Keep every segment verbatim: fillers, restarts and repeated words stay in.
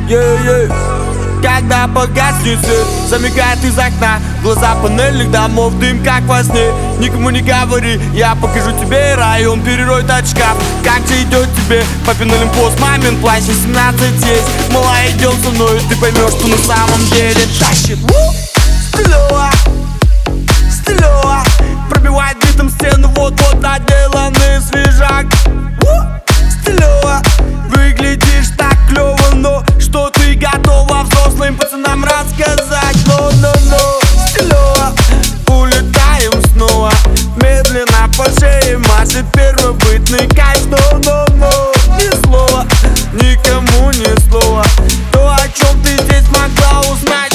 yeah-yeah. Когда погаснет свет, замигает из окна, глаза панельных домов, дым как во сне. Никому не говори, я покажу тебе район, перероет от шкаф. Как же идет тебе папин Олимпос, мамин плащ, семнадцать есть. Мала, идем со мной, ты поймешь, что на самом деле тащит. Стилево, стилево, пробивает битом стену, вот-вот доделанный свежак. Стилево, выглядишь так клево, но что ты готова взрослым пацанам рассказать? Но-но-но, стилево, улетаем снова, медленно по шее машет первобытный кайф. Но-но-но, ни слова, никому ни слова, то, о чем ты здесь могла узнать.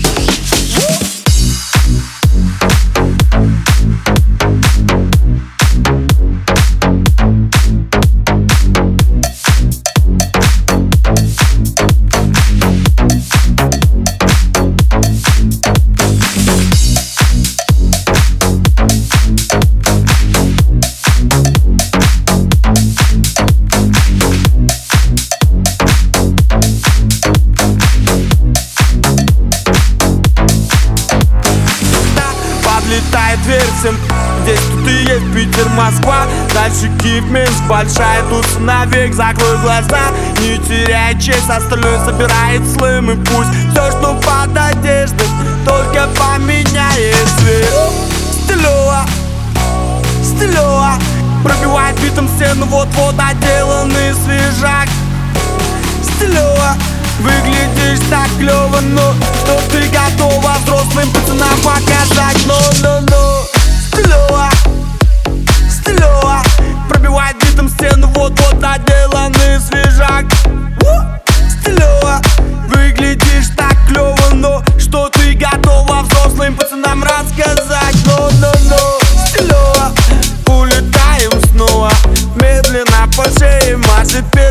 Подлетает дверь всем, здесь тут и есть Питер, Москва. Дальше Киев, Минск, большая тут навек. Закрой глаза, не теряй честь, остальное собирает слым. И пусть все, что под одеждой, только поменяет цвет. Стилево, стилево, пробивает битом стену, вот-вот доделанный свежак. Стилево, выглядишь так клево, но что ты готова взрослым пацанам показать? Но-но-но, стилево, стилево, пробивает битом стену, вот-вот доделанный свежак. Стилево, выглядишь так клево, но что ты готова взрослым пацанам рассказать? Но-но-но, стилево, улетаем снова, медленно по шее машет.